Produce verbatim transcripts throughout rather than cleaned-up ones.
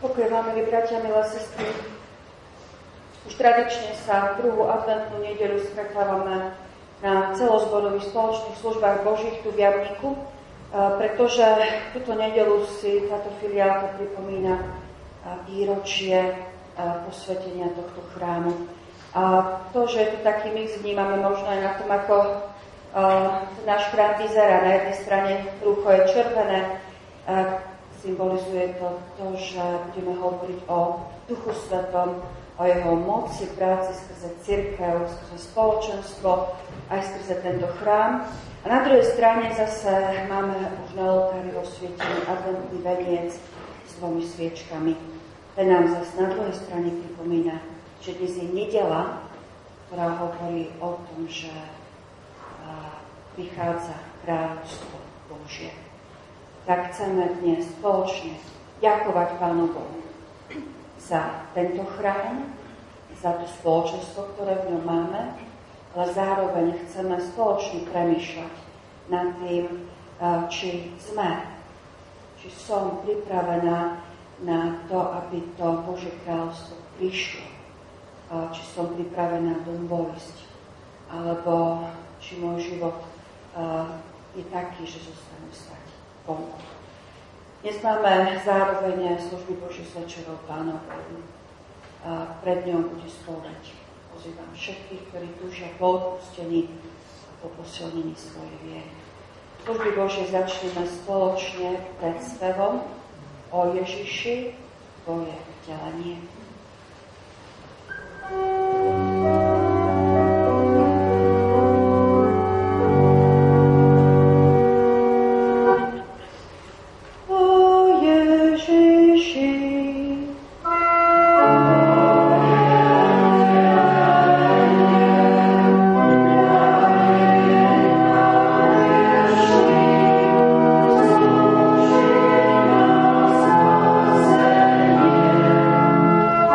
Pokoj vám, milí bratia, milé sestry. Už tradične sa v druhú adventnú nedeľu stretávame na celozborových spoločných službách Božích tu v Jamníku, pretože túto nedeľu si táto filiálka pripomína výročie posvetenia tohto chrámu. A to, že je to taký mix, vnímame možno aj na tom, ako náš chrám vyzerá. Na jednej strane rúcho je červené, symbolizuje to, to, že budeme hovoriť o Duchu Svetom, o jeho moci, práci skrze cirkev, skrze spoločenstvo, aj skrze tento chrám. A na druhej strane zase máme už na oltári osvietený adventný veniec s dvomi sviečkami. Ten nám zase na druhej strane pripomína, že dnes je nedeľa, ktorá hovorí o tom, že prichádza kráľovstvo Božie. Tak chceme dnes spoločne ďakovať Pánu Bohu za tento chrám, za to spoločenstvo, ktoré v ňom máme, ale zároveň chceme spoločne premýšľať nad tým, či sme, či som pripravená na to, aby to Božie kráľovstvo prišlo, či som pripravená doň vojsť, alebo či môj život je taký, že zostanú stať vonku. Dnes máme zároveň služby Boží s večerou Pánovou. Pred ňou bude spoveď. Pozývam všetkých, ktorí túžia po odpustení a po posilnení svojej viery. Služby Božie začneme spoločne pred spevom o Ježiši, tvoje vtelenie. Oh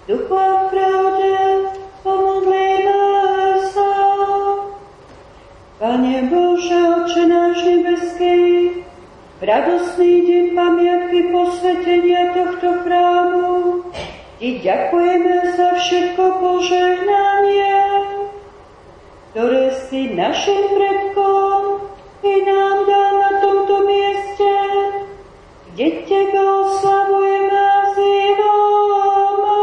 duchu a pravde, pomodlíme sa. Pane Bože, Otče náš nebeský, v radosný deň pamiatky posvetenia tohto chrámu Ti ďakujeme za všetko požehnanie, ktoré si našim predkom i nám dal na tomto mieste, kde Teba oslavujeme a zývame.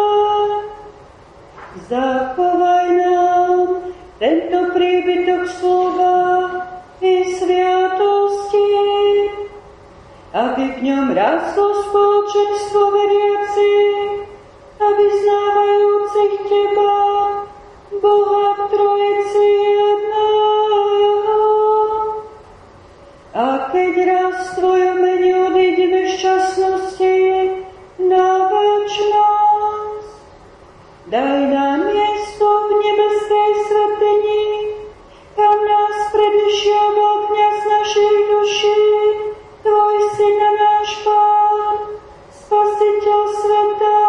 Zachovaj nám tento príbytok slova i sviatosti, aby v ňom rastlo spoločenstvo veriacich a vyznávajúcich Teba, Boha v Trojici jedného. A keď raz v Tvojom mene odídeme z časnosti na večnosť, daj nám miesto v nebeskej svätyni, kam nás predišiaval kňaz našich duší, Tvoj Syn a náš Pán, Spasiteľ sveta,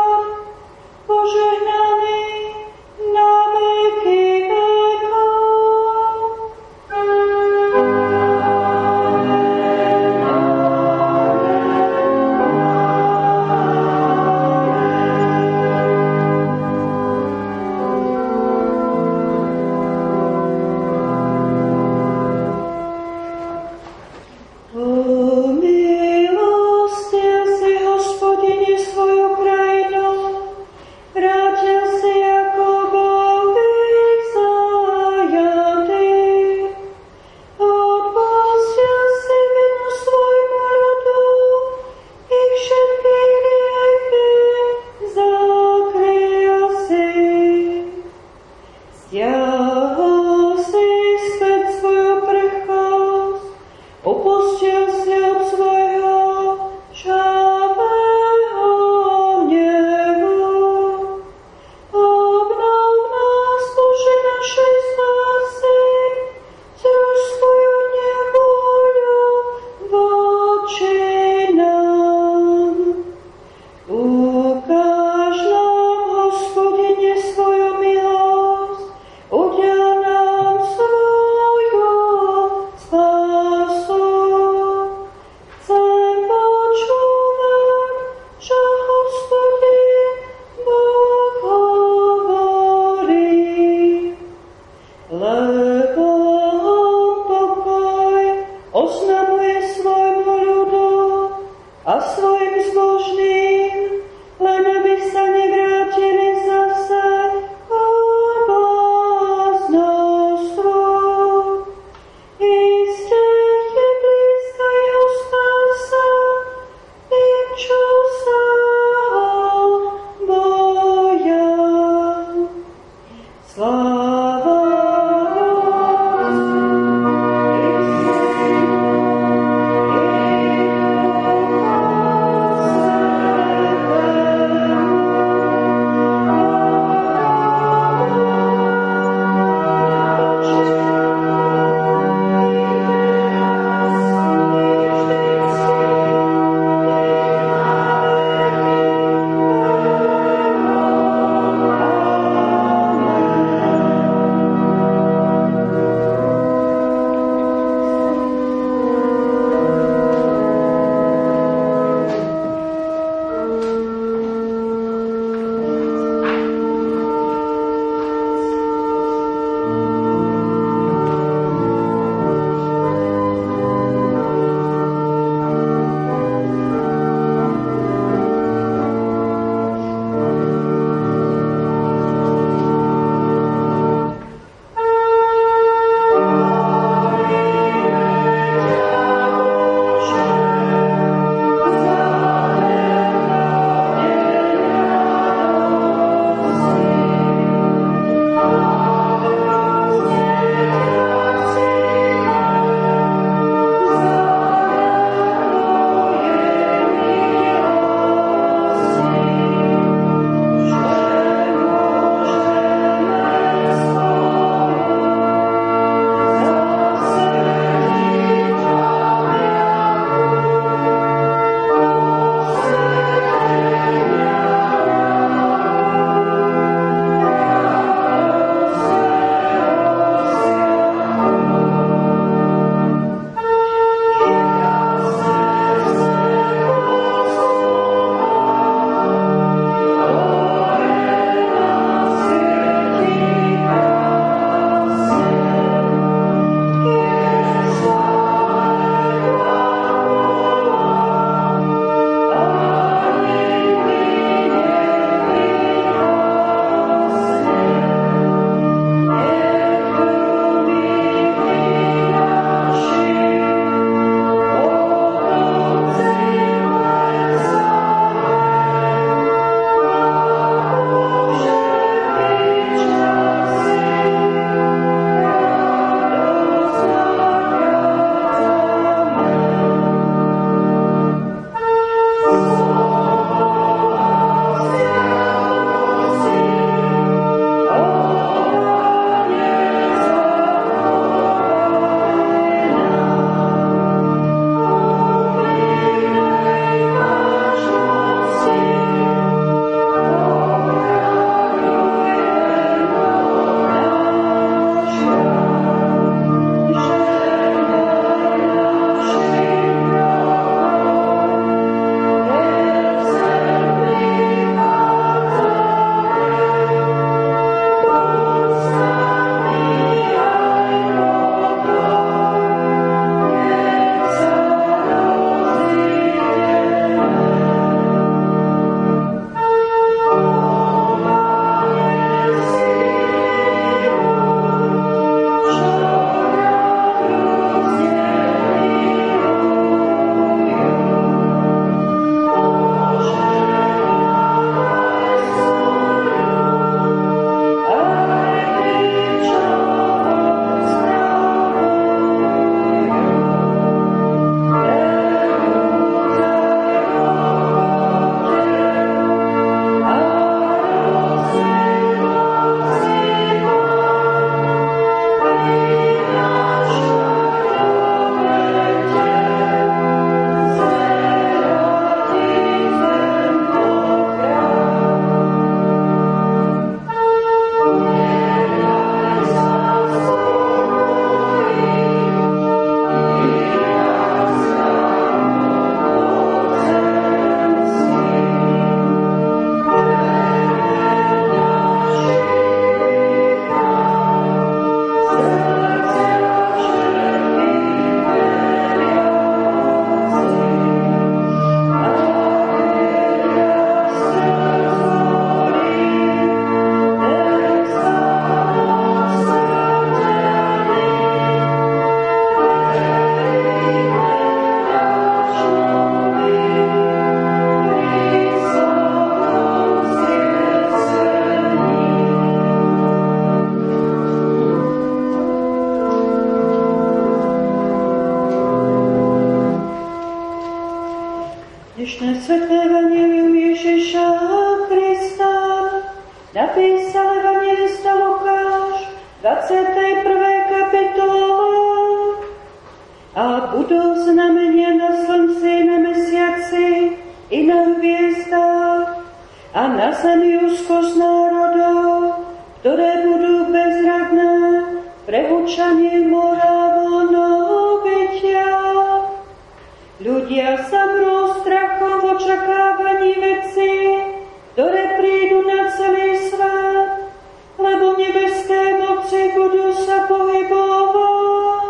napísal evanjelista Lukáš v dvadsiatej prvej kapitole. A budú znamenia na slnci, na mesiaci i na hviezdách a na zemi úzkosť národov, ktoré budú bezradné pre hučanie mora vlnou bytia. Ľudia sa vrú strachom v očakávaní vecí, ktoré prídu na celý svet, lebo nebeské moci budú sa pohybovať.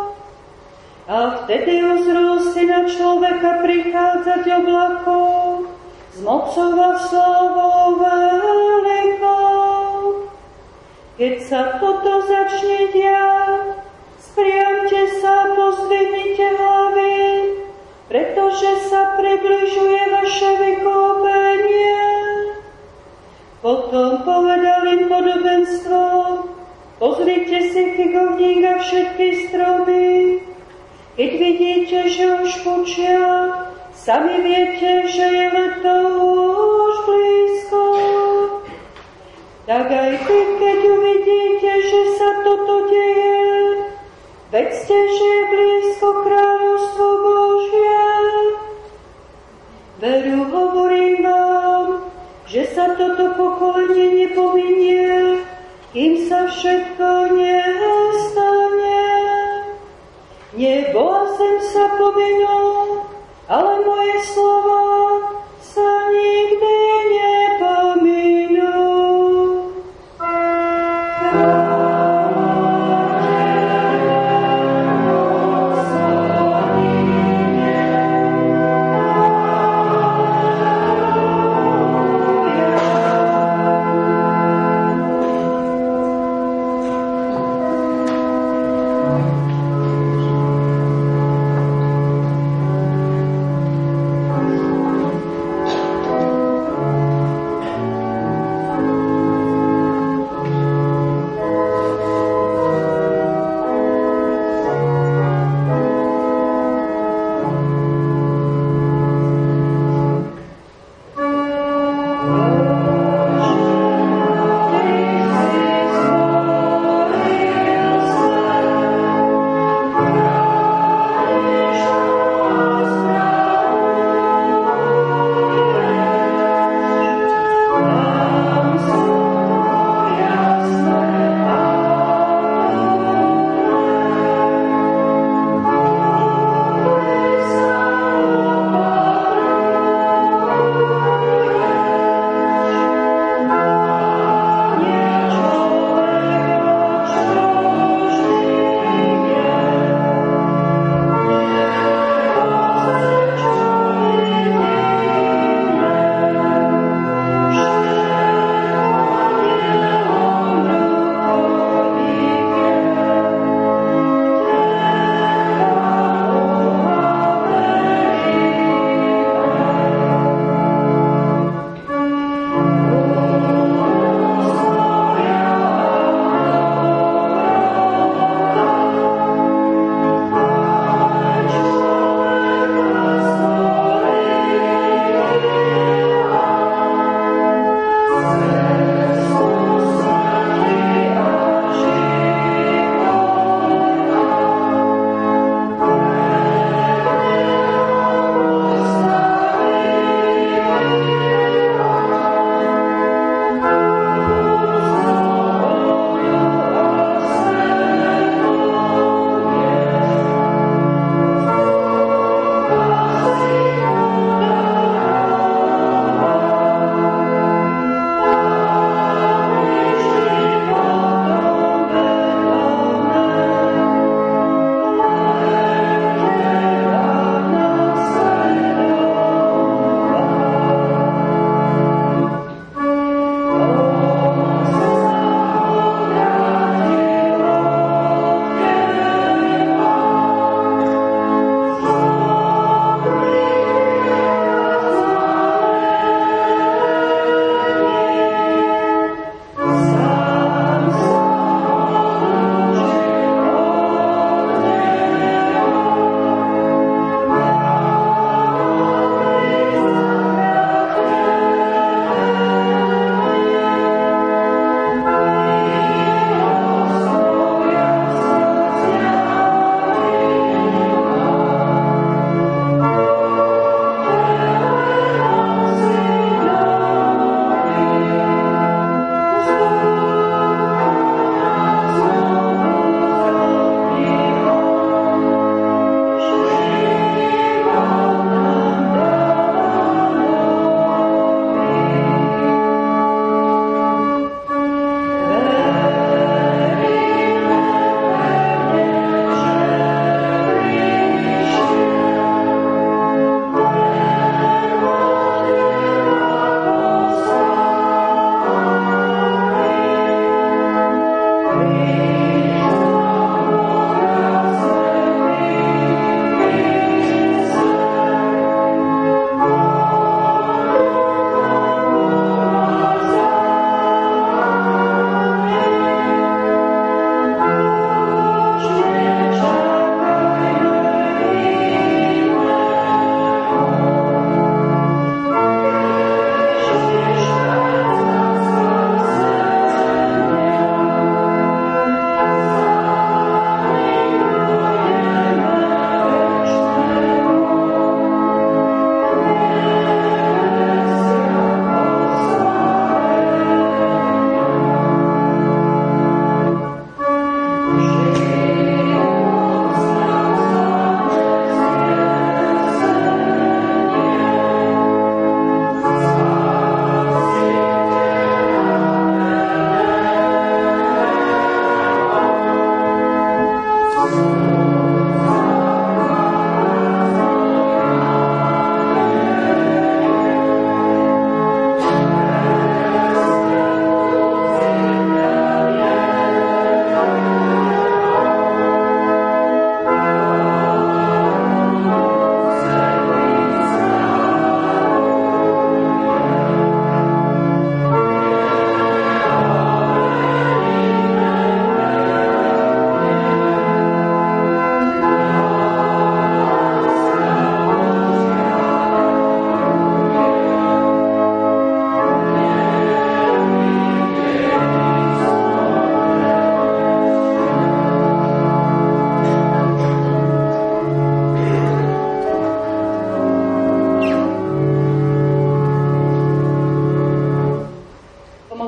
A vtedy uzrú si na človeka prichádzať oblakou s mocou a slávou veľkou. Keď sa toto začne diať, spriamte sa, pozdvihnite hlavy, pretože sa približuje vaše vykúpenie. Potom povedal im podobenstvo: pozrite si figovník a všetky stromy. Keď vidíte, že už pučia, sami viete, že je leto už blízko. Tak aj vy, keď uvidíte, že sa toto deje, vedzte, že je blízko kráľovstvo Božie. Veru, hovorím vám, že sa toto pokolenie nepominie, kým sa všetko nestane. Nebo a zem sa pominú, ale moje slova sa nikdy nepominú.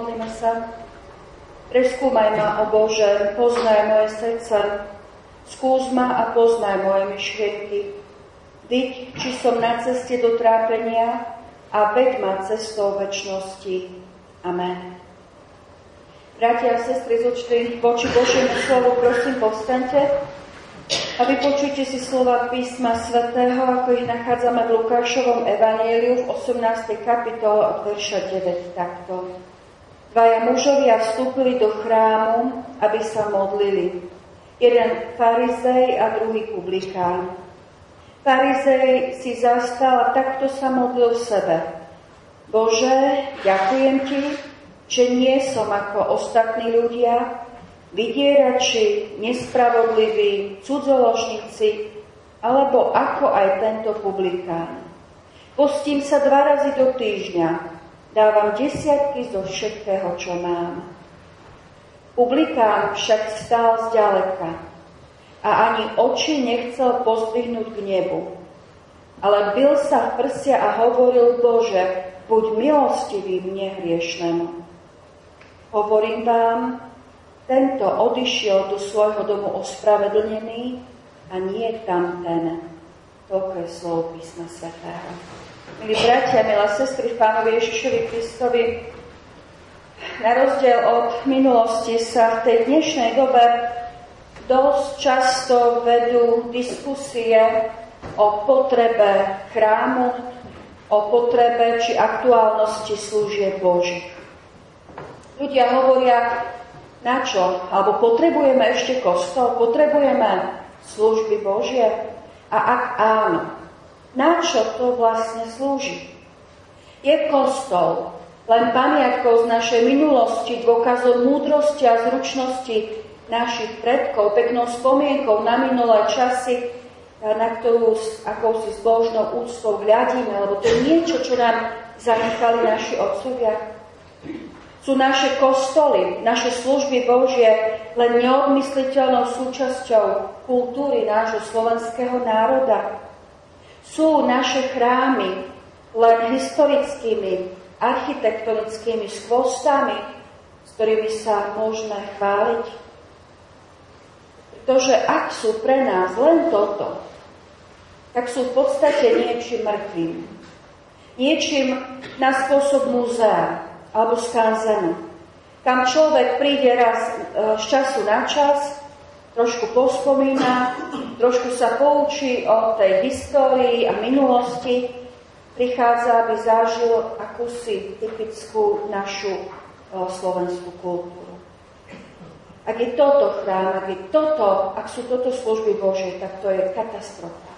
Pomodlíme sa. Preskúmaj ma, o Bože, poznaj moje srdce, skús ma a poznaj moje myšlienky. Viď, či som na ceste do trápenia a veď ma cestou večnosti. Amen. Bratia a sestry, z úcty voči Božiemu slovu, prosím, povstaňte a vypočujte si slova písma svätého, ako ich nachádzame v Lukášovom evanjeliu v osemnástej kapitole od verša deväť takto. Dvaja mužovia vstúpili do chrámu, aby sa modlili. Jeden farizej a druhý publikán. Farizej si zastal a takto sa modlil v sebe. Bože, ďakujem ti, že nie som ako ostatní ľudia, vydierači, nespravodliví, cudzoložníci, alebo ako aj tento publikán. Postím sa dva razy do týždňa, dávam desiatky zo všetkého, čo mám. Publikán však stál zďaleka a ani oči nechcel pozdvihnúť k nebu, ale bil sa v prsia a hovoril: Bože, buď milostivý mne hriešnému. Hovorím vám, tento odišiel do svojho domu ospravedlnený a nie tamten. Toľko je slov písma svätého. Milí bratia, milé sestry v Pánovi Ježišovi Kristovi, na rozdiel od minulosti sa v tej dnešnej dobe dosť často vedú diskusie o potrebe chrámu, o potrebe či aktuálnosti služieb Božích. Ľudia hovoria, na čo? Alebo potrebujeme ešte kostol? Potrebujeme služby Božie? A ak áno, na čo to vlastne slúži? Je kostol len pamiatkou z našej minulosti, dôkazom múdrosti a zručnosti našich predkov, peknou spomienkou na minulé časy, na ktorú s akousi zbožnou úctou hľadíme, lebo to je niečo, čo nám zanechali naši otcovia. Sú naše kostoly, naše služby Božie len neodmysliteľnou súčasťou kultúry nášho slovenského národa. Sú naše chrámy len historickými, architektonickými skvostami, s ktorými sa môžeme chváliť. Pretože ak sú pre nás len toto, tak sú v podstate niečím mŕtvým. Niečím na spôsob múzea alebo skanzenu, kam človek príde raz z času na čas, trošku pospomína, trošku sa poučí o tej histórii a minulosti, prichádza, aby zažil akúsi typickú našu o, slovenskú kultúru. Ak je toto chrám, ak je toto, ak sú toto služby Božie, tak to je katastrofa.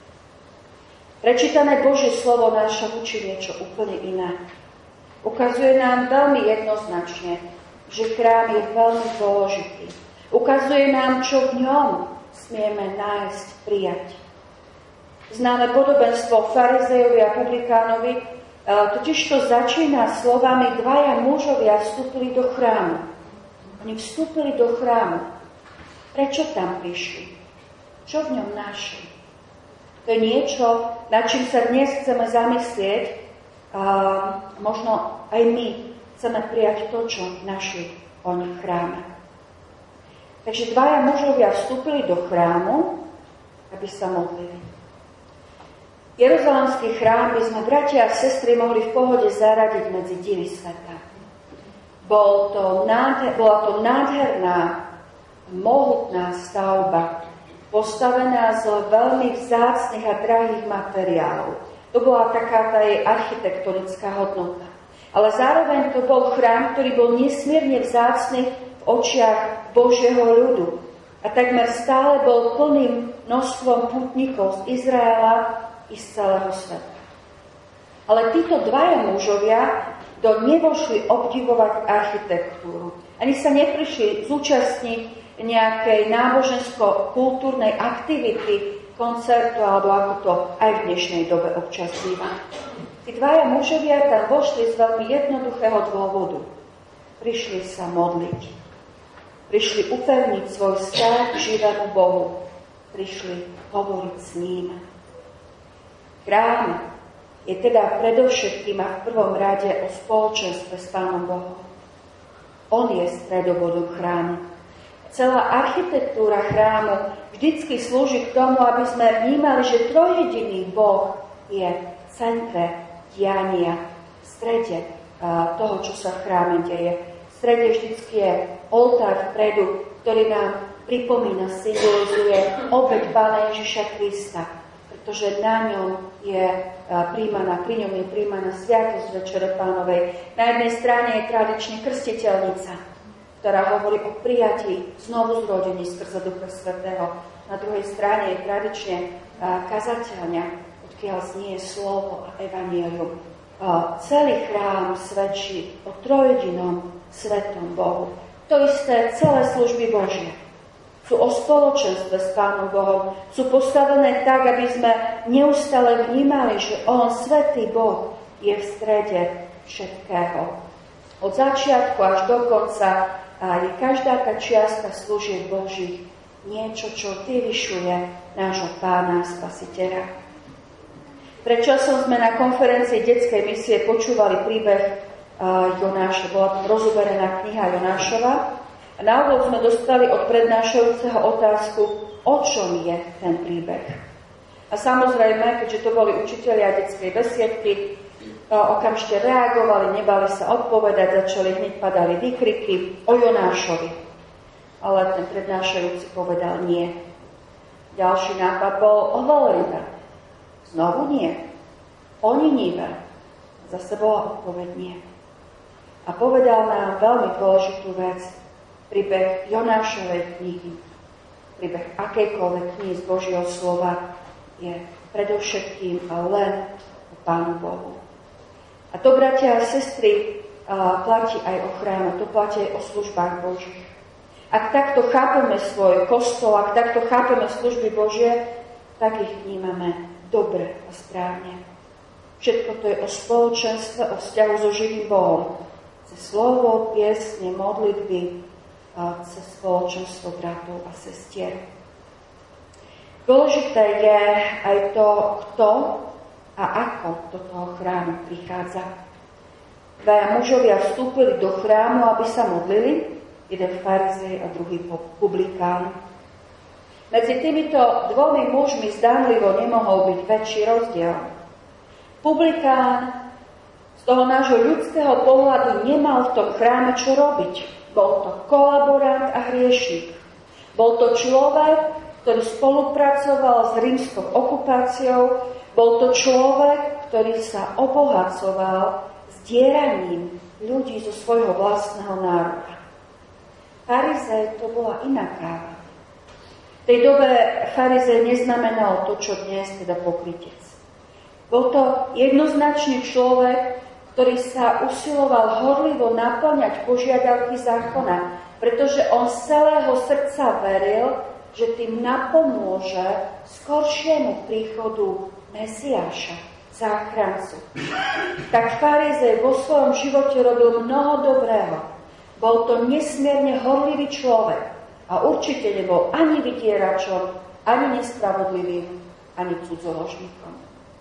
Prečítané Božie slovo nás učí niečo úplne iné. Ukazuje nám veľmi jednoznačne, že chrám je veľmi dôležitý. Ukazuje nám, čo v ňom smieme nájsť, prijať. Známe podobenstvo farizejovi a publikánovi, totiž to začína slovami: dvaja mužovia vstúpili do chrámu. Oni vstúpili do chrámu. Prečo tam prišli? Čo v ňom našli? To je niečo, nad čím sa dnes chceme zamyslieť. A možno aj my chceme prijať to, čo našli oni v chráme. Takže dvaja mužovia vstúpili do chrámu, aby sa modlili. Jeruzalemský chrám by sme, bratia a sestry, mohli v pohode zaradiť medzi divy sveta. Bol to nádher, bola to nádherná, mohutná stavba, postavená z veľmi vzácnych a drahých materiálov. To bola taká tá jej architektonická hodnota. Ale zároveň to bol chrám, ktorý bol nesmierne vzácny v očiach Božieho ľudu. A takmer stále bol plným množstvom pútnikov z Izraela i z celého sveta. Ale títo dvaja mužovia do nevošli obdivovať architektúru. Ani sa neprišli zúčastniť nejakej nábožensko-kultúrnej aktivity, koncertu, alebo ako to aj v dnešnej dobe občas býva. Tí dvaja mužovia tam vošli z veľmi jednoduchého dôvodu. Prišli sa modliť. Prišli upevniť svoj vzťah k živému Bohu. Prišli hovoriť s ním. Chrám je teda predovšetkým a v prvom rade o spoločenstve s Pánom Bohom. On je stredobodom chrámu. Celá architektúra chrámu vždycky slúži k tomu, aby sme vnímali, že trojjediný Boh je v centre diania, v strede uh, toho, čo sa v chráme deje. V strede vždycky je oltár vpredu, ktorý nám pripomína, symbolizuje obeť Pána Ježiša Krista, pretože na ňom je uh, príjmaná, pri ňom je príjmaná sviatosť Večere Pánovej. Na jednej strane je tradične krstiteľnica, ktorá hovorí o prijatí znovu zrodení skrze Ducha Svätého. Na druhej strane je tradične uh, kazateľňa, odkiaľ znie slovo a evanjelium. Uh, celý chrám svedčí o trojjedinom svetom Bohu. To isté celé služby Božie sú o spoločenstve s Pánom Bohom. Sú postavené tak, aby sme neustále vnímali, že On, svätý Boh, je v strede všetkého. Od začiatku až do konca a je každá tá čiastka služieb Božích niečo, čo vyvyšuje nášho Pána a Spasiteľa. Pred časom sme na konferencii detskej misie počúvali príbeh uh, Jonáša. Bola rozoberená kniha Jonášova. A na úvod sme dostali od prednášajúceho otázku, o čom je ten príbeh. A samozrejme, keďže to boli učitelia detskej besiedky, okamžite reagovali, nebali sa odpovedať, začali hneď padali výkriky o Jonášovi. Ale ten prednášajúci povedal nie. Ďalší nápad bol o veľrybe. Znovu nie. O Ninive. Zase bola odpoveď nie. A povedal nám veľmi dôležitú vec. Príbeh Jonášovej knihy, príbeh akejkoľvek knihy z Božieho slova je predovšetkým a len o Pánu Bohu. A to, bratia a sestry, platí aj o chráme, to platí aj o službách Božích. Ak takto chápeme svoj kostol, ak takto chápeme služby Božie, tak ich vnímame dobre a správne. Všetko to je o spoločenstve, o vzťahu so živým Bohom. Cez slovo, piesne, modlitby, a cez spoločenstvo bratov a sestier. Dôležité je aj to, kto a ako do toho chrámu prichádza. Dvaja mužovia vstúpili do chrámu, aby sa modlili, jeden farizej a druhý publikán. Medzi týmito dvomi mužmi zdánlivo nemohol byť väčší rozdiel. Publikán z toho nášho ľudského pohľadu nemal v tom chráme čo robiť. Bol to kolaborant a hriešnik. Bol to človek, ktorý spolupracoval s rímskou okupáciou. Bol to človek, ktorý sa obohacoval zdieraním ľudí zo svojho vlastného národa. Farizej to bola iná káva. V tej dobe farizej neznamenalo to, čo dnes, teda pokrytec. Bol to jednoznačný človek, ktorý sa usiloval horlivo naplňať požiadavky zákona, pretože on z celého srdca veril, že tým napomôže skoršiemu príchodu Mesiáša, záchrancu. Tak farizej vo svojom živote robil mnoho dobrého. Bol to nesmierne horlivý človek a určite nebol ani vydieračom, ani nespravodlivým, ani cudzoložníkom.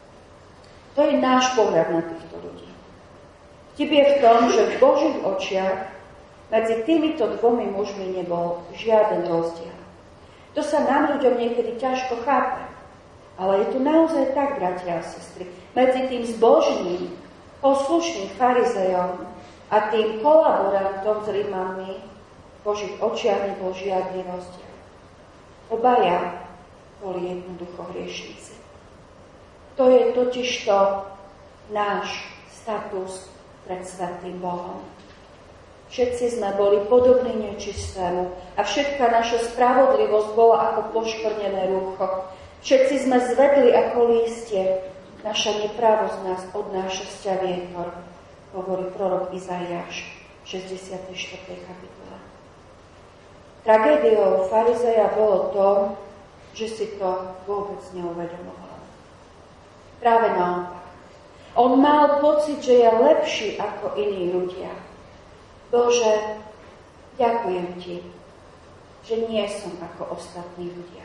To je náš pohľad na týchto ľudí. Vtip je v tom, že v Božích očiach medzi týmito dvomi mužmi nebol žiaden rozdiel. To sa nám ľuďom niekedy ťažko chápe, ale je to naozaj tak, bratia a sestry. Medzi tým zbožným, poslušným farizejom a tým kolaborantom s Rímanmi v Božích očiach nebol žiadny rozdiel. Obaja boli jednoducho hriešnici. To je totižto náš status pred svätým Bohom. Všetci sme boli podobní nečistému a všetká naša spravodlivosť bola ako poškvrnené rúcho. Všetci sme zvedli ako lístie, naša neprávosť nás odnáša sťa vietor, hovorí prorok Izaiáš v šesťdesiatej štvrtej kapitole. Tragédiou farizeja bolo to, že si to vôbec neuvedomoval. Práve naopak. On mal pocit, že je lepší ako iní ľudia. Bože, ďakujem Ti, že nie som ako ostatní ľudia.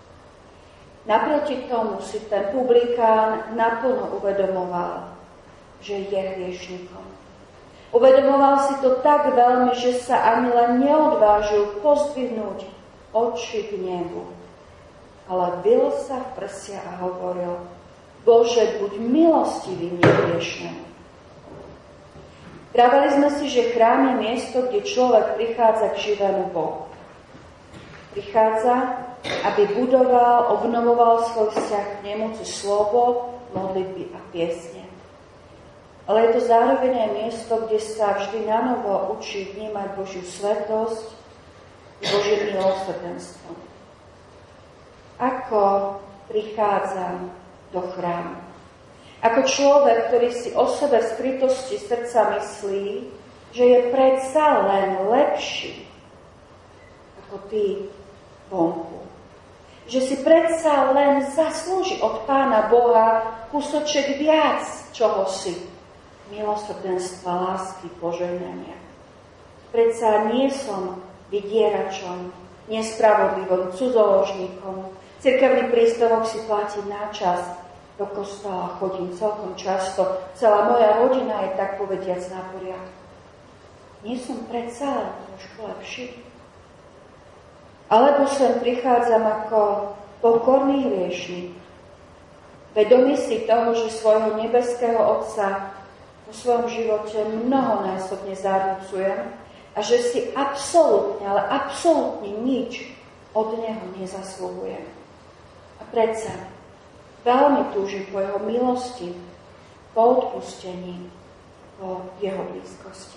Naproti tomu si ten publikán naplno uvedomoval, že je hriešnikom. Uvedomoval si to tak veľmi, že sa ani len neodvážil pozdvihnúť oči k nebu. Ale bil sa v prsia a hovoril: Bože, buď milostivý mne hriešnemu. Vraveli sme si, že chrám je miesto, kde človek prichádza k živému Bohu. Prichádza, aby budoval, obnovoval svoj vzťah k nemu cez slovo, modlitby a piesne. Ale je to zároveň aj miesto, kde sa vždy nanovo učí vnímať Božiu svetosť a Božie milosrdenstvo. Ako prichádzam do chrámu? Ako človek, ktorý si o sebe v skrytosti srdca myslí, že je predsa len lepší ako tí vonku. Že si predsa len zaslúži od Pána Boha kúsoček viac čohosi, milosrdenstva, lásky, požehnania. Predsa nie som vydieračom, nespravodlivým, cudzoložníkom. Cirkevný príspevok si platí na čas. Do kostola chodím celkom často. Celá moja rodina je tak povediac na poriadku. Nie som predsa len trošku lepší. Alebo sem prichádzam ako pokorný hriešnik. Vedomý si toho, že svojho nebeského Otca vo svojom živote mnohonásobne zarmucujem a že si absolútne, ale absolútne nič od Neho nezaslúhujem. A predsa veľmi túžim po Jeho milosti, po odpustení, po Jeho blízkosti.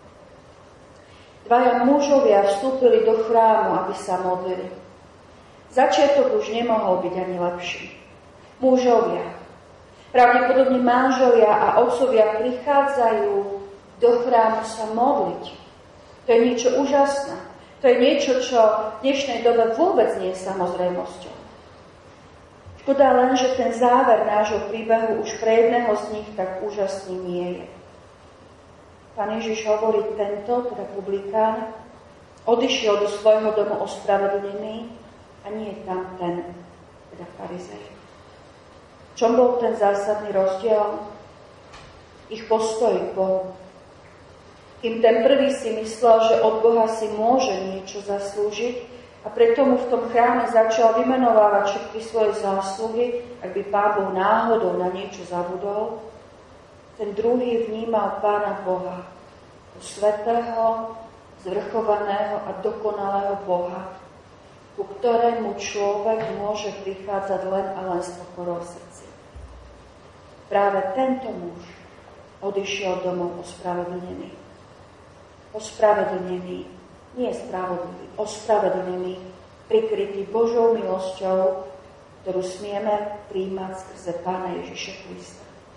Dvaja mužovia vstúpili do chrámu, aby sa modlili. Začiatok už nemohol byť ani lepší. Mužovia, pravdepodobne manželia a otcovia prichádzajú do chrámu sa modliť. To je niečo úžasné. To je niečo, čo v dnešnej dobe vôbec nie je samozrejmosťou. Škoda len, že ten záver nášho príbehu už pre jedného z nich tak úžasný nie je. Pán Ježiš hovorí, tento, teda publikán, odišiel do svojho domu ospravedlnený a nie je tam ten, teda farizej. V čom bol ten zásadný rozdiel? Ich postoj k Bohu. Kým ten prvý si myslel, že od Boha si môže niečo zaslúžiť a preto mu v tom chráme začal vymenovávať všetky svoje zásluhy, ak by Pán Boh náhodou na niečo zabudol, ten druhý vnímal Pána Boha, svätého, zvrchovaného a dokonalého Boha, ku ktorému človek môže prichádzať len a len s pokorou v srdci. Práve tento muž odišiel domov ospravedlnený. Ospravedlnený, nie spravodlivý, ospravedlnený, prikrytý Božou milosťou, ktorú smieme príjmať skrze Pána Ježiša Krista.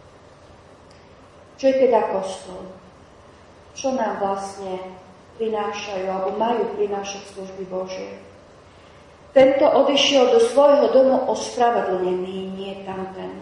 Čo je teda kostol? Čo nám vlastne prinášajú, alebo majú prinášať služby Božie? Tento odišiel do svojho domu ospravedlnený, nie tamten.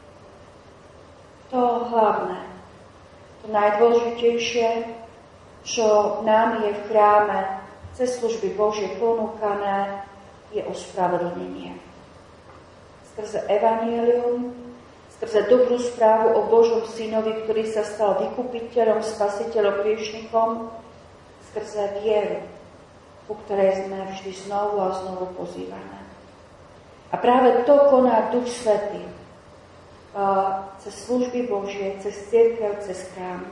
To hlavné, to najdôležitejšie, čo nám je v chráme cez služby Božie ponúkané, je ospravedlnenie. Skrze evanjelium, skrze dobrú správu o Božom synovi, ktorý sa stal vykupiteľom, spasiteľom, hriešnikom, skrze vieru, ku ktorej sme vždy znovu a znovu pozývané. A práve to koná Duch Svätý cez služby Božie, cez cirkev, cez chrám.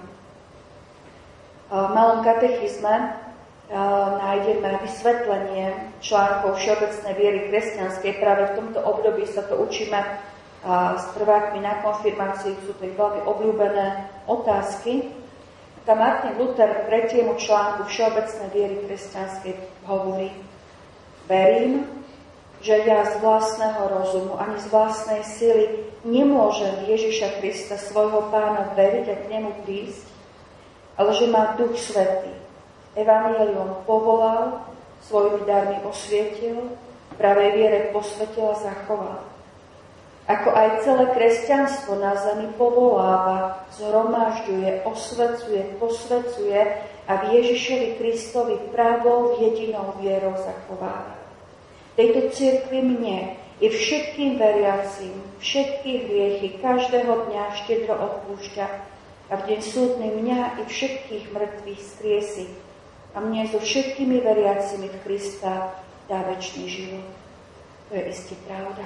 V malom katechizme nájdeme vysvetlenie článkov všeobecnej viery kresťanskej. Práve v tomto období sa to učíme s prvákmi na konfirmáciu, sú to veľmi obľúbené otázky. Tam Martin Luther k tretiemu článku všeobecnej viery kresťanskej hovorí: verím, že ja z vlastného rozumu ani z vlastnej sily nemôžem Ježiša Krista, svojho Pána, veriť a k nemu prísť, ale že ma Duch Svätý evanjelium povolal, svojimi darmi osvietil, pravej viere posvetil a zachoval. Ako aj celé kresťanstvo na zemi povoláva, zhromažďuje, osvecuje, posvecuje a v Ježišovi Kristovi pravou jedinou vierou zachováva. Tejto cirkvi mne i všetkým veriacim všetky hriechy každého dňa štedro odpúšťa a a v deň súdny mňa i všetkých mŕtvych skriesi a mne so všetkými veriacimi v Krista dá večný život. To je isté pravda.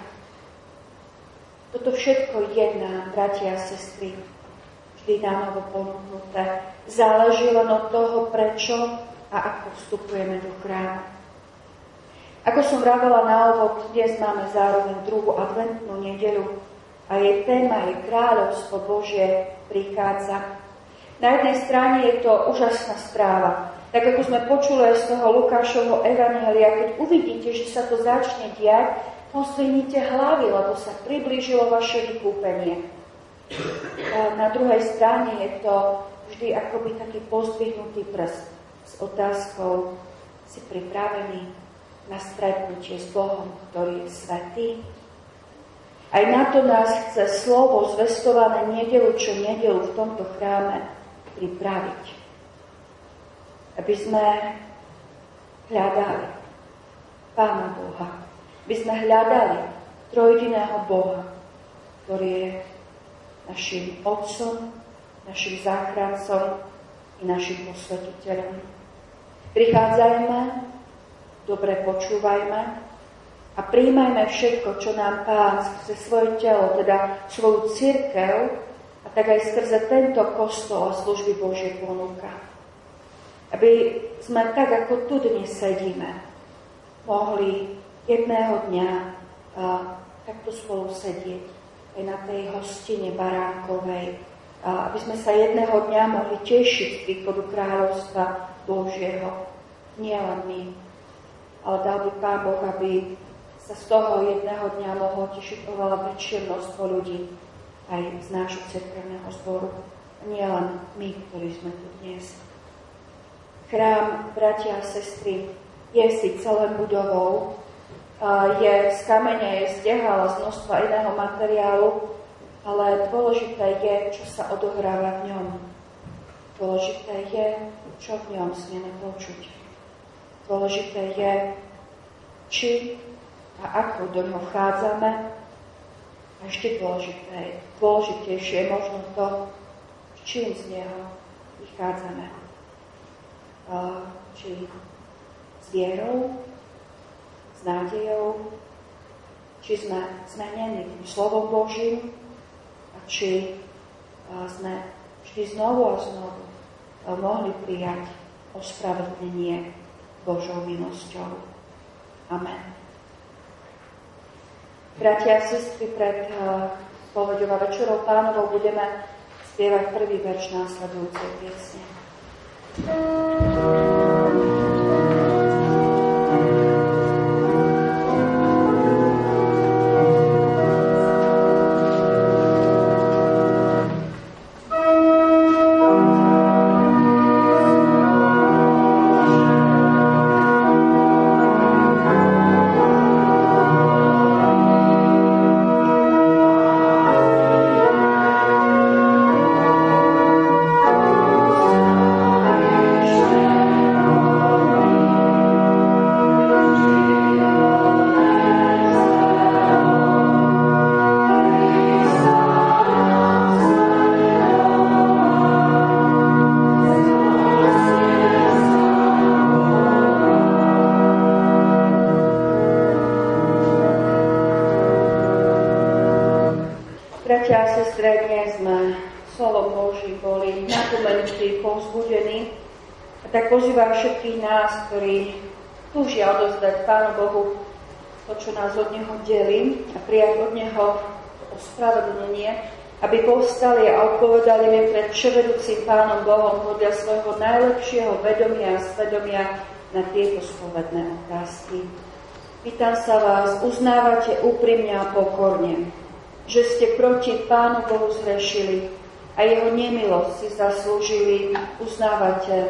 Toto všetko je nám, bratia a sestry, vždy nánovo ponúknuté. Záleží len od toho, prečo a ako vstupujeme do chrámu. Ako som vravela na úvod, dnes máme zároveň druhú adventnú nedeľu a jej téma je Kráľovstvo Božie prichádza. Na jednej strane je to úžasná správa. Tak ako sme počuli z toho Lukášovho evanjelia, keď uvidíte, že sa to začne diať, pozdvihnite hlavy, lebo sa priblížilo vaše vykúpenie. A na druhej strane je to vždy akoby taký pozdvihnutý prst s otázkou: si pripravený na stretnutie s Bohom, ktorý je svätý? Aj na to nás chce slovo zvestované nedeľu čo nedeľu v tomto chráme pripraviť. Aby sme hľadali Pána Boha. Aby sme hľadali trojjediného Boha, ktorý je našim Otcom, našim záchrancom i našim posvetiteľom. Prichádzajme, dobre počúvajme a prijímajme všetko, čo nám Pán skrze svoje telo, teda svoju cirkev, a tak aj skrze tento kostol a služby Božie ponúka. Aby sme tak, ako tu dnes sedíme, mohli jedného dňa a, takto spolu sedieť aj na tej hostine baránkovej, a aby sme sa jedného dňa mohli tešiť z príchodu kráľovstva Božieho. Nie len my, ale dal by Pán Boh, aby sa z toho jedného dňa mohlo tešiť oveľa väčšie množstvo ľudí aj z nášho cirkevného zboru. Nie len my, ktorí sme tu dnes. Chrám, bratia a sestry, je si celé budovou, je z kameňa, je z deha, ale z množstva iného materiálu, ale dôležité je, čo sa odohráva v ňom. Dôležité je, čo v ňom smieme počuť. Dôležité je, či a ako do ňoho vchádzame. A ešte dôležité, dôležitejšie je možno to, čím z neho vychádzame. Či s vierou, s nádejou, či sme zmenení tým slovom Božím a či sme vždy znovu a znovu mohli prijať ospravedlnenie Božou milosťou. Amen. Bratia a sestry, pred spoveďou a večerou Pánovou budeme spievať prvý verš následujúcej piesne. Bratia a sestre, dnes sme slovom Božím boli napomenutí, povzbudení. A tak pozývam všetkých nás, ktorí túžia odozdať Pánu Bohu to, čo nás od Neho delí a prijať od Neho ospravedlnenie, aby povstali a odpovedali mi pred vševedúcim Pánom Bohom podľa svojho najlepšieho vedomia a svedomia na tieto spovedné otázky. Pýtam sa vás, uznávate úprimne a pokorne, že ste proti Pánu Bohu zhrešili a jeho nemilosť si zaslúžili? Uznávate?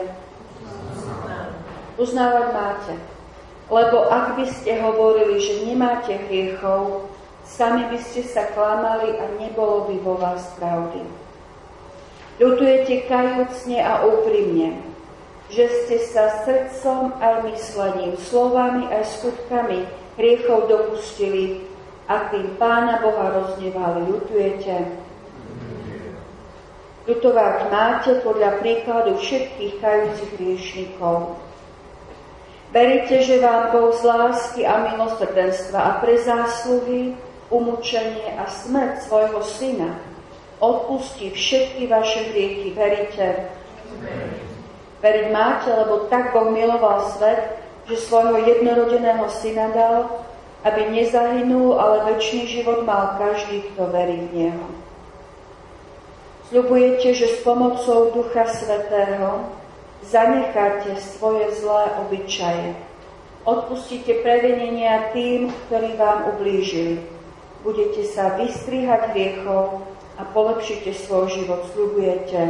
Uznávať máte. Lebo ak by ste hovorili, že nemáte hriechov, sami by ste sa klamali a nebolo by vo vás pravdy. Ľutujete kajúcne a úprimne, že ste sa srdcom aj myslením, slovami aj skutkami hriechov dopustili a tým Pána Boha roznevali. Ľutujete? Ľutovať máte podľa príkladu všetkých kajúcich hriešnikov. Veríte, že vám Boh z lásky a milosrdenstva a pre zásluhy, umúčenie a smrť svojho syna odpustí všetky vaše hriechy. Veríte? Veriť máte, lebo tak Boh miloval svet, že svojho jednorodeného syna dal, aby nezahynul, ale večný život mal každý, kto verí v Neho. Sľubujete, že s pomocou Ducha Svätého zanecháte svoje zlé obyčaje. Odpustíte previnenia tým, ktorí vám ublížili. Budete sa vystrihať hriechov a polepšite svoj život. Sľubujete?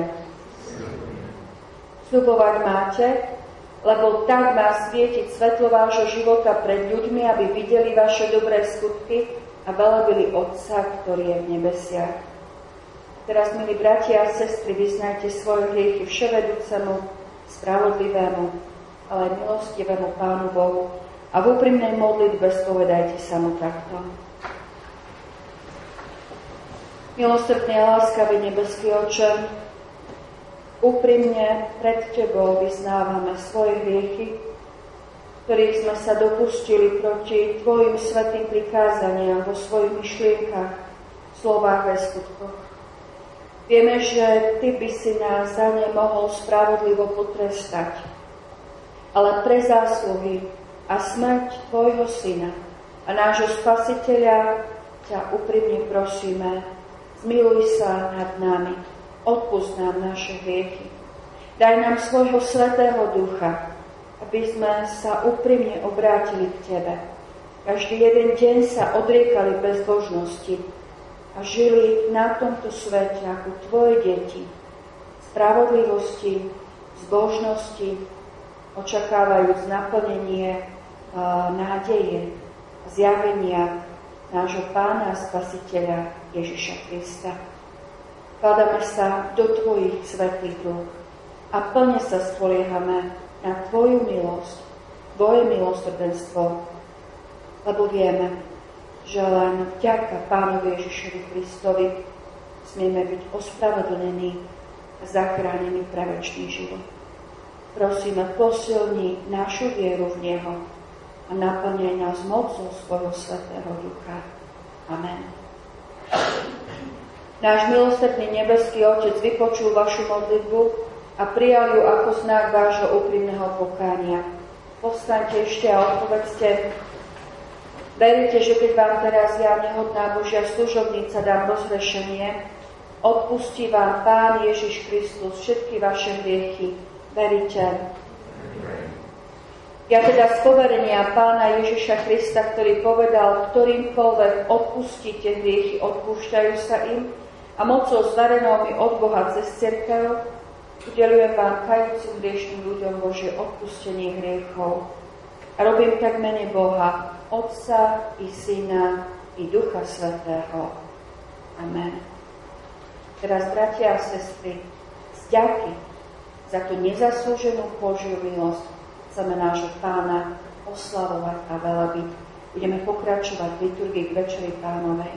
Sľubovať máte, lebo tak má svietiť svetlo vášho života pred ľuďmi, aby videli vaše dobré skutky a velebili Otca, ktorý je v nebesiach. Teraz, milí bratia a sestry, vyznajte svoje hriechy vševedúcemu, spravodlivému, ale aj milostivému Pánu Bohu a v úprimnej modlitbe spovedajte sa mu takto. Milosrdný a láskavý nebeský Otče, úprimne pred Tebou vyznávame svoje hriechy, ktorých sme sa dopustili proti Tvojim svätým prikázaniam vo svojich myšlienkach, slovách a skutkoch. Vieme, že Ty by si nás za ne mohol spravodlivo potrestať, ale pre zásluhy a smrť Tvojho Syna a nášho Spasiteľa ťa úprimne prosíme, zmiluj sa nad nami, odpusť nám naše hriechy. Daj nám svojho Svätého Ducha, aby sme sa úprimne obrátili k Tebe. Každý jeden deň sa odriekali bezbožnosti a žili na tomto svete ako Tvoje deti, spravodlivosti, zbožnosti, očakávajúc naplnenie uh, nádeje a zjavenia nášho Pána a Spasiteľa Ježiša Krista. Vkladáme sa do Tvojich svätých rúk a plne sa spoliehame na Tvoju milosť, Tvoje milosrdenstvo, lebo vieme, že len vďaka Pánovi Ježišovi Kristovi smieme byť ospravedlnení a zachránení pre večný život. Prosíme, posilni našu vieru v Neho a naplňaj nás mocou svojho Svätého Ducha. Amen. Náš milosrdný nebeský Otec vypočul vašu modlitbu a prijal ju ako znak vášho úprimného pokánia. Povstaňte ešte a odpovedzte: veríte, že keď vám teraz ja, nehodná Božia služobnica, dám rozrešenie, odpustí vám Pán Ježiš Kristus všetky vaše hriechy. Veríte? Ja teda z poverenia Pána Ježiša Krista, ktorý povedal, ktorýmkoľvek odpustíte hriechy, odpúšťajú sa im, a mocou zvarenou mi od Boha cez cirkev, udeľujem vám kajúcim hriešným ľuďom Božie odpustenie hriechov. A robím tak mene Boha, Otca i Syna i Ducha Svätého. Amen. Teraz, bratia a sestry, vďaky za tú nezaslúženú Božiu milosť chceme nášho Pána oslavovať a velebiť. Budeme pokračovať v liturgii k Večeri Pánovej.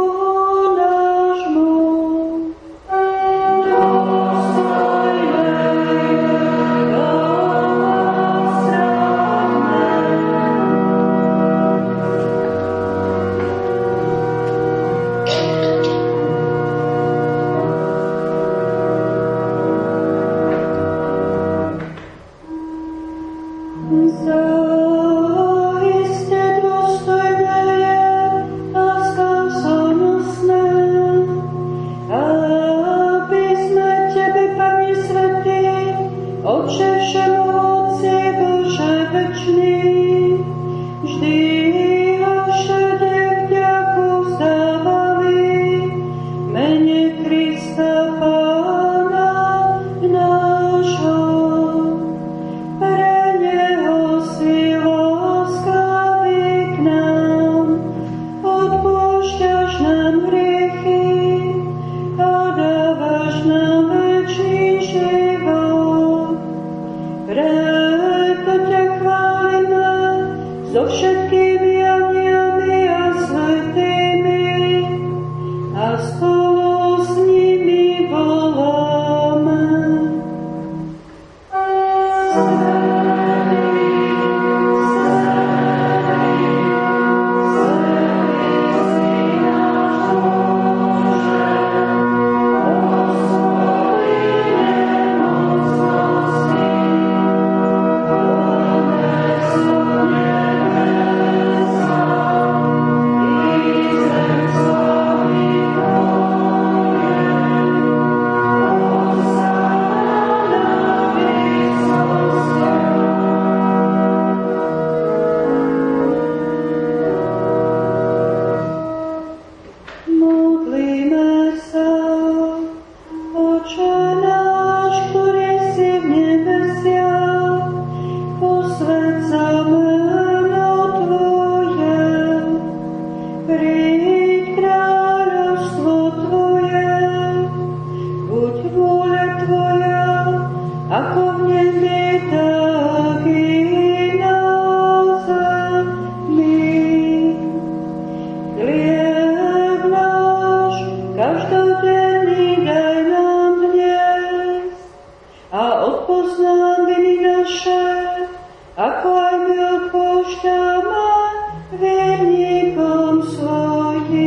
Bohu nášmu. Dostojné príď kráľovstvo Tvoje, buď vôľa Tvoja, ako v nebi, tak i na zemi. Chlieb náš každodenný daj nám dnes a odpusť nám viny naše, ako aj my odpúšťame vinníkom svojim.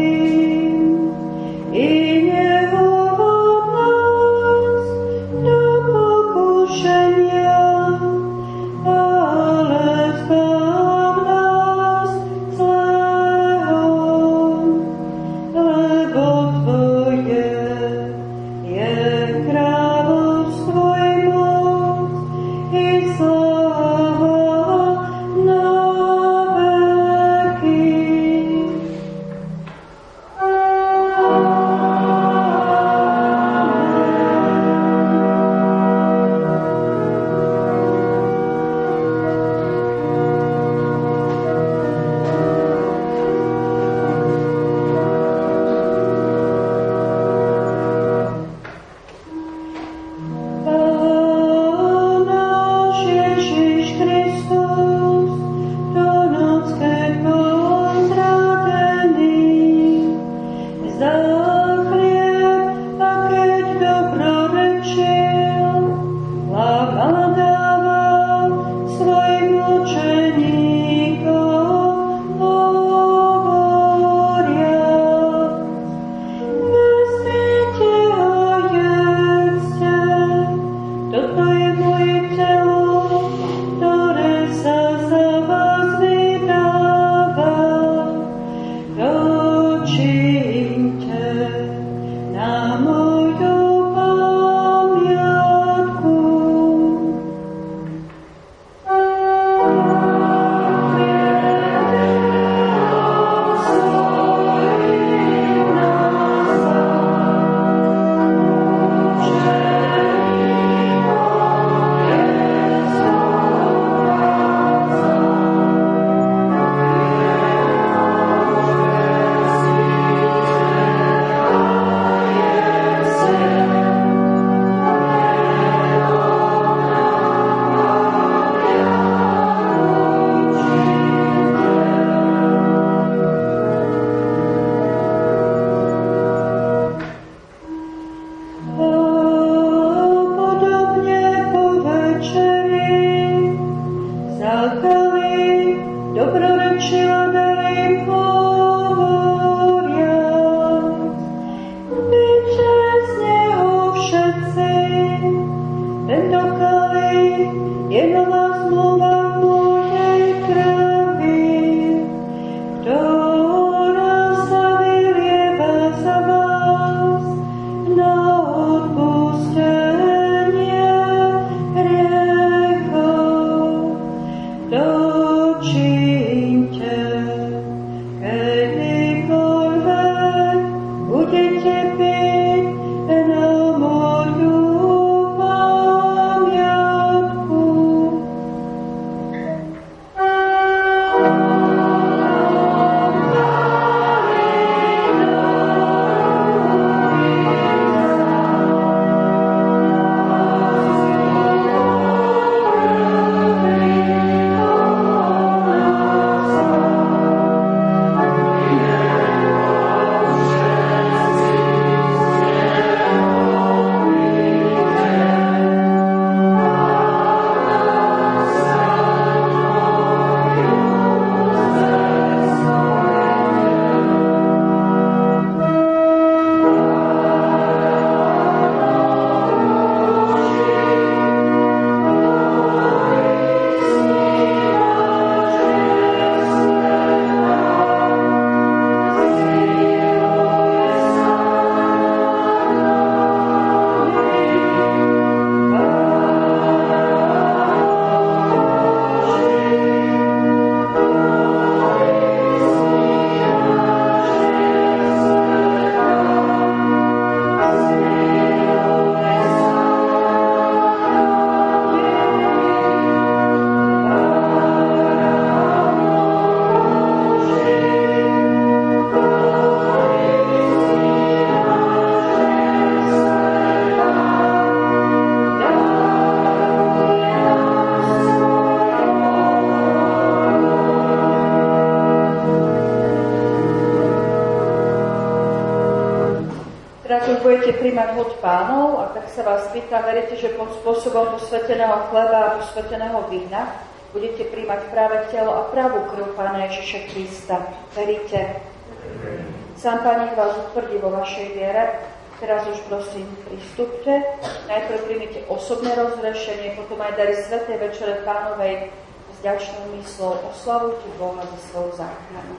budete príjmať hod Pánov, a tak sa vás pýtam, veríte, že pod spôsobom posväteného chleba a posväteného vína budete príjmať práve telo a pravú krv Pána Ježiša Krista. Veríte? Sám Pán nech vás utvrdí vo vašej viere. Teraz už prosím, pristúpte. Najprv príjmite osobné rozhrešenie, potom aj dary svätej večere Pánovej s vďačnou myslou. Oslavujte Boha za svoju záchranu.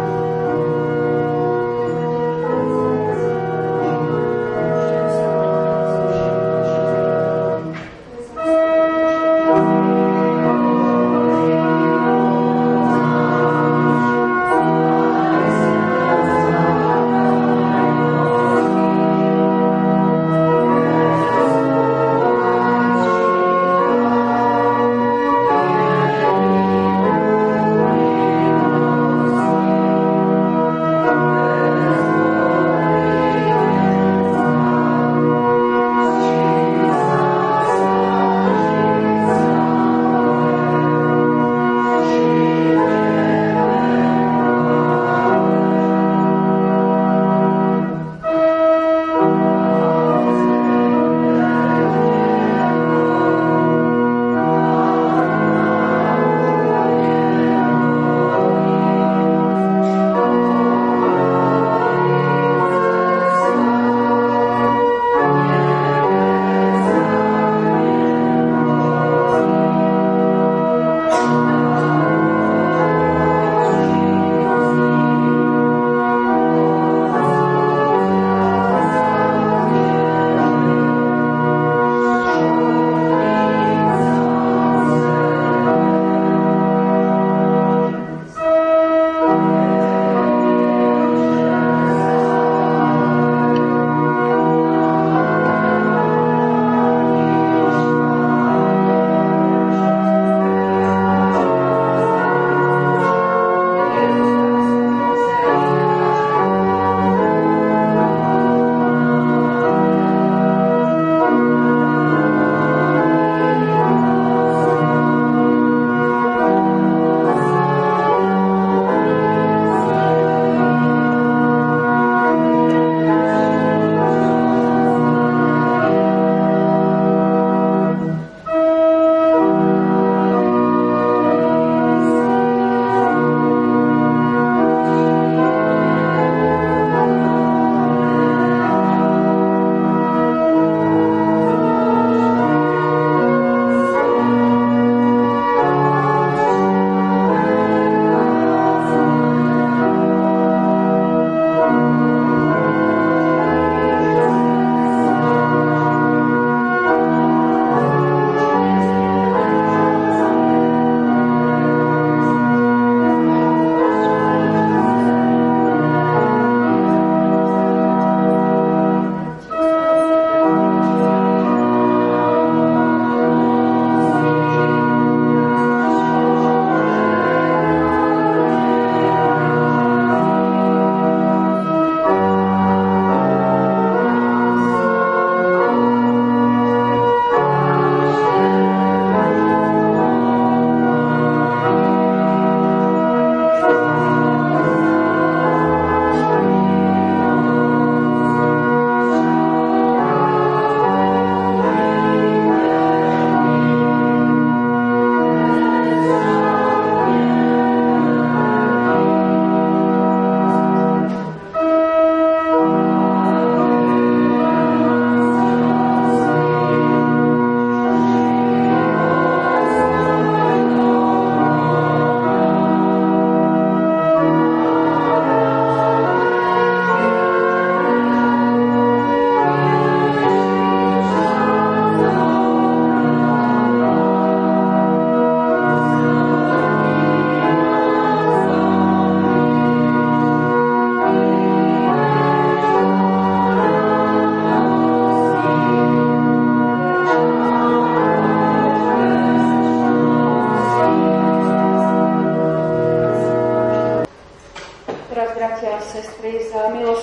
Thank you.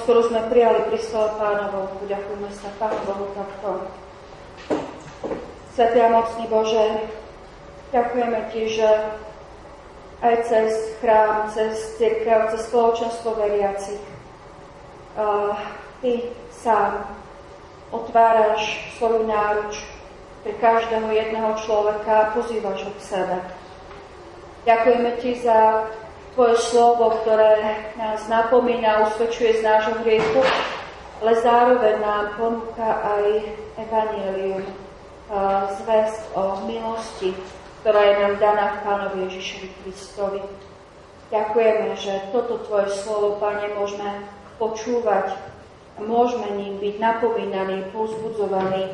ktorú sme prijali pri slove Pánovom. Ďakujeme sa Pánu Bohu takto. Svätý a mocný Bože, ďakujeme Ti, že aj cez chrám, cez cirkev, cez spoločenstvo veriacich uh, Ty sám otváraš svoju náruč pre každého jedného človeka a pozývaš ho k sebe. Ďakujeme Ti za Tvoje slovo, ktoré nás napomína, usvedčuje z nášho hriechu, ale zároveň nám ponúka aj evanjelium, zvesť o milosti, ktorá je nám daná v Pánovi Ježišovi Kristovi. Ďakujeme, že toto Tvoje slovo, Pane, môžeme počúvať, môžeme ním byť napomínaní, povzbudzovaní,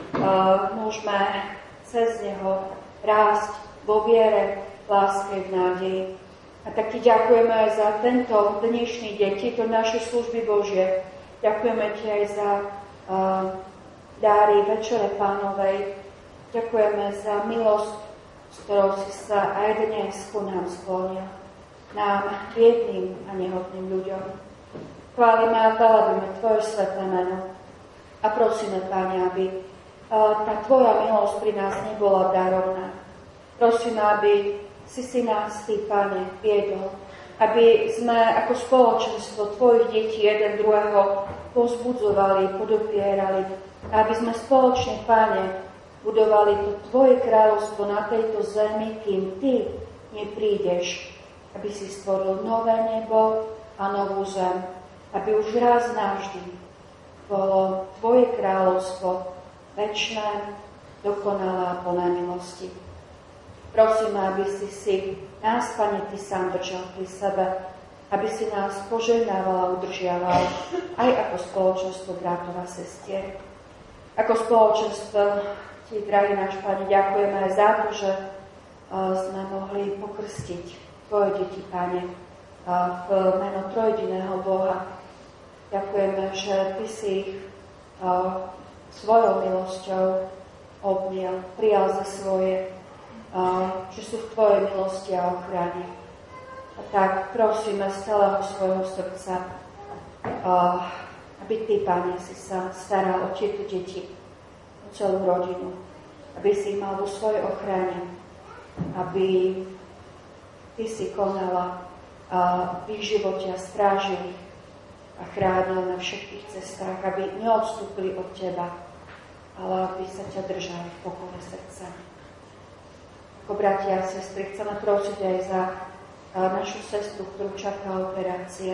môžeme cez neho rásť vo viere, v láske, v nádeji. A tak Ti ďakujeme aj za tento dnešný deň, tieto naše služby Božie. Ďakujeme Ti aj za uh, dáry Večere Pánovej. Ďakujeme za milosť, s ktorou si sa aj dnes ku nám sklonil. Nám, biedným a nehodným ľuďom. Chválime a velebíme Tvoje sväté meno. A prosíme, Páne, aby uh, tá Tvoja milosť pri nás nebola darovná. Prosíme, aby si si nás, Ty, Pane, viedol, aby sme ako spoločenstvo Tvojich detí jeden druhého povzbudzovali, podopierali, aby sme spoločne, Pane, budovali to Tvoje kráľovstvo na tejto zemi, kým Ty neprídeš, aby si stvoril nové nebo a novú zem, aby už raz navždy bolo Tvoje kráľovstvo večné, dokonalé a plné milosti. Prosím, aby si si nás, Pane, Ty sám držal pri sebe, aby si nás požehnával a udržiaval aj ako spoločenstvo bratov a sestier. Ako spoločenstvo Ti, drahý náš Pane, ďakujeme aj za to, že uh, sme mohli pokrstiť Tvoje deti, Pane, uh, v meno trojjediného Boha. Ďakujeme, že Ty si ich uh, svojou milosťou obniel, prijal za svoje, Uh, že sú v Tvojej milosti a ochrane. A tak prosíme z celého svojho srdca, uh, aby Ty, Pane, si sa staral o tieto deti, o celú rodinu, aby si ich mal vo svojej ochrane, aby Ty si konala uh, v ich živote a strážil ich a chránil na všetkých cestách, aby neodstúpili od Teba, ale aby sa ťa držali v pokore srdca. Ako bratia a sestry, chceme prosiť aj za a, našu sestru, ktorú čaká operácia.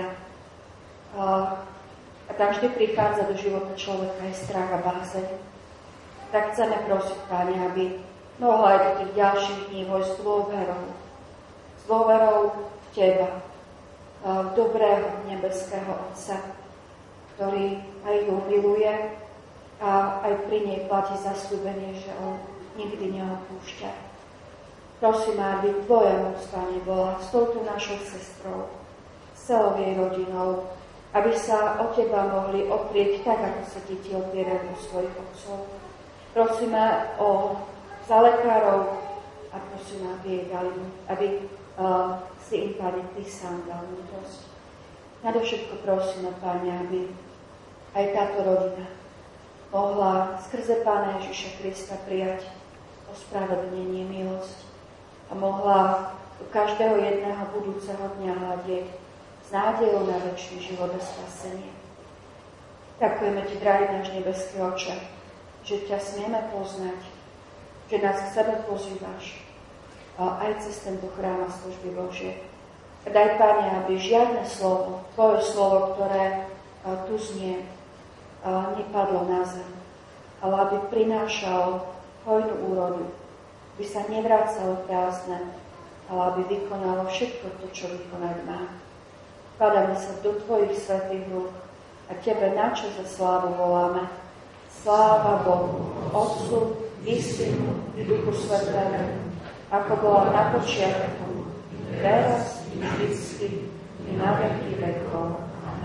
A, a tam vždy prichádza do života človeka aj strach a bázeň. Tak chceme prosiť, Pane, aby mohla aj do tých ďalších dní vojsť s dôverou. S dôverou v Teba, a, v dobrého nebeského Otca, ktorý aj ju miluje a aj pri nej platí zasľúbenie, že On nikdy neopúšťa. Prosím, aby Tvoja moc, Pane, bola s touto našou sestrou, s celou jej rodinou, aby sa o Teba mohli oprieť tak, ako sa deti opierajú o svojich otcov. Prosíme o, za lekárov a prosíme, aby jej dali, aby uh, si im, Pane, Ty sám dal múdrosť. Nadovšetko prosíme, Pane, aby aj táto rodina mohla skrze Pána Ježiša Krista prijať ospravedlnenie, milosť, a mohla do každého jedného budúceho dňa hľadieť s nádejou na večný život a spasenie. Ďakujeme Ti, drahý náš nebeský Oče, že ťa smieme poznať, že nás k sebe pozývaš aj cez tento chrám a služby Božie. A daj, Pane, aby žiadne slovo, Tvoje slovo, ktoré tu znie, nepadlo na zem, ale aby prinášalo hojnú úrodu, aby sa nevracalo prázdne, ale aby vykonalo všetko to, čo vykonať má. Padáme sa do Tvojich svätých rúk a Tebe na čas a slávu voláme. Sláva Bohu, Otcu i Synu i Duchu Svätému, ako bola na počiatku, teraz i vždycky i na veky vekov.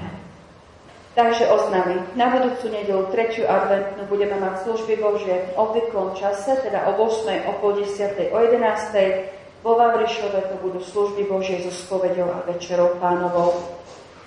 Takže oznámy. Na budúcu nedeľu, tretiu adventnú, budeme mať služby Božie v obvyklom čase, teda o ôsmej, o pol desiatej, o jedenástej. Vo Vavrišove to budú služby Božie so spoveďou a večerou Pánovou.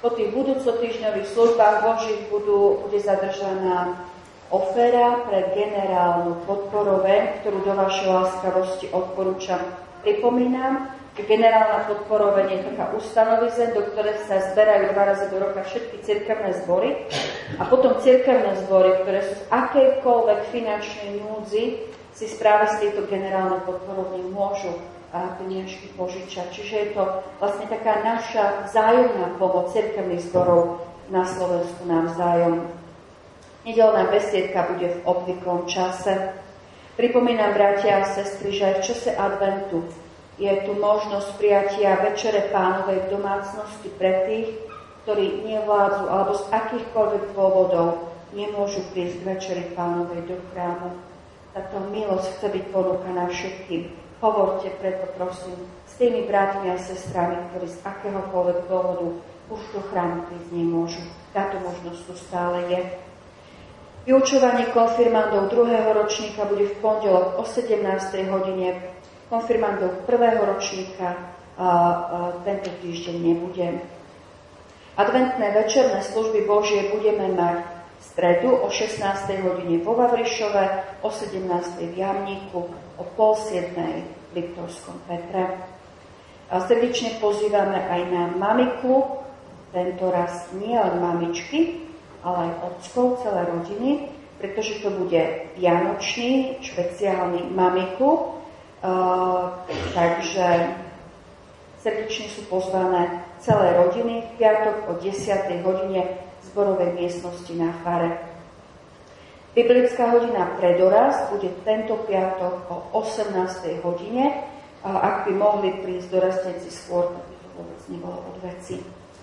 Po tých budúcotýždňových službách Božích budú, bude zadržaná ofera pre generálnu podporoveň, ktorú do vašej láskavosti odporúčam. Pripomínam, že generálna podporoveň je taká ustanovizeň, do ktorej sa zberajú dva razy do roka všetky cirkevné zbory a potom cirkevné zbory, ktoré sú v akejkoľvek finančnej núdzi, si práve z tejto generálnej podporovne môžu a peniažky požičať. Čiže je to vlastne taká naša vzájomná pomoc cirkevných zborov na Slovensku navzájom. Nedeľná besiedka bude v obvyklom čase. Pripomínam, bratia a sestry, že aj v čase adventu je tu možnosť prijatia Večere Pánovej v domácnosti pre tých, ktorí nevládzu alebo z akýchkoľvek dôvodov nemôžu prísť k Večeri Pánovej do chrámu. Táto milosť chce byť ponúkaná všetkým. Hovorte preto, prosím, s tými bratmi a sestrami, ktorí z akéhokoľvek dôvodu už do chrámu prísť nemôžu. Táto možnosť tu stále je. Vyučovanie konfirmandov druhého ročníka bude v pondelok o sedemnástej hodine. Konfirmandov prvého ročníka a, a, tento týždeň nebude. Adventné večerné služby Božie budeme mať v stredu o šestnástej hodine vo Vavrišove, o sedemnástej v Jamníku, o pol siedmej v Liptovskom Petre. A srdečne pozývame aj na Mamiku, tento raz nie len mamičky, ale aj otcov, celé rodiny, pretože to bude vianočný, špeciálny Mamiku. Uh, takže srdečne sú pozvané celé rodiny v piatok o desiatej hodine v zborovej miestnosti na fare. Biblická hodina pre dorast bude tento piatok o osemnástej hodine. Uh, ak by mohli prísť dorastenci skôr, tak by to vôbec nebolo od veci.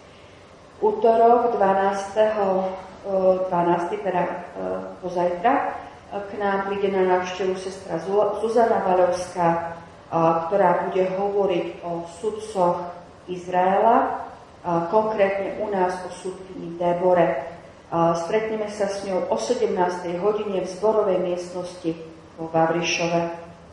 Útorok dvanásteho dvanásteho teda uh, pozajtra k nám príde na návštevu sestra Zuzana Vaľovská, ktorá bude hovoriť o sudcoch Izraela, konkrétne u nás o sudkyni Debore. Stretneme sa s ňou o sedemnástej hodine v zborovej miestnosti vo Vavrišove.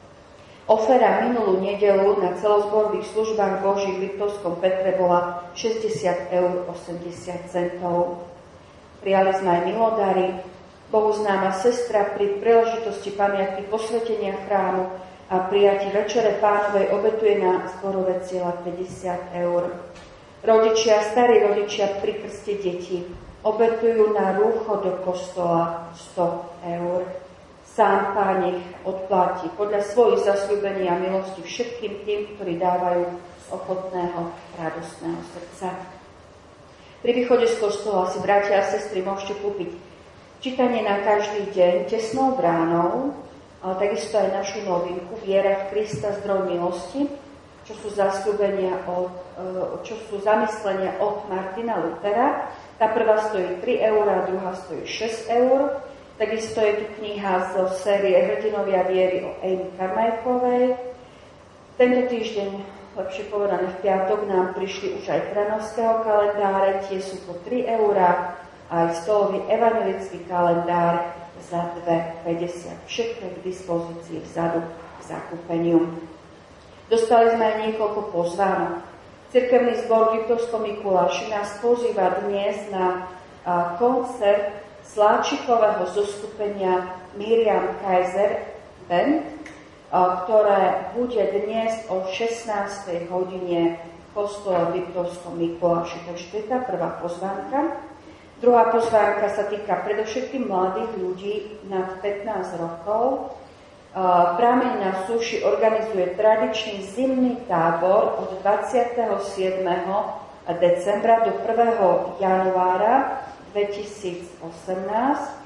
Ofera minulú nedeľu na celozborových službách Božích v Liptovskom Petre bola šesťdesiat eur osemdesiat centov. Prijali sme aj milodary. Bohuznáma sestra pri príležitosti pamiatky posvetenia chrámu a prijatí Večere Pánovej obetuje na zborové cieľa päťdesiat eur. Rodičia, starí rodičia pri krste detí obetujú na rúcho do kostola sto eur. Sám Pán ich odplatí podľa svojich zasľúbení a milosti všetkým tým, ktorí dávajú z ochotného, radostného srdca. Pri východe z kostola si, bratia a sestry, môžete kúpiť čítanie na každý deň tesnou bránou, ale takisto aj našu novinku Viera v Krista, zdroj milosti, čo sú zasľúbenia od, čo sú zamyslenia od Martina Luthera. Tá prvá stojí tri eurá, druhá stojí šesť eur. Takisto je tu kniha zo série Hrdinovia viery o Amy Carmichaelovej. Tento týždeň, lepšie povedané v piatok, nám prišli už aj Tranovského kalendáre, tie sú po tri eurá, aj stolový evanjelický kalendár za dva päťdesiat. Všetko je k dispozícii vzadu k zakúpeniu. Dostali sme aj niekoľko pozvánok. Cirkevný zbor v Liptovskom Mikuláši nás pozýva dnes na a, koncert sláčikového zoskupenia Miriam Kaiser Band, a, ktoré bude dnes o šestnástej hodine v kostole v Liptovskom Mikuláši. Takže to je tá prvá pozvánka. Druhá pozvánka sa týka predovšetkým mladých ľudí nad pätnásť rokov. Prámeň na súši organizuje tradičný zimný tábor od dvadsiateho siedmeho decembra do prvého januára dvetisícosemnásť.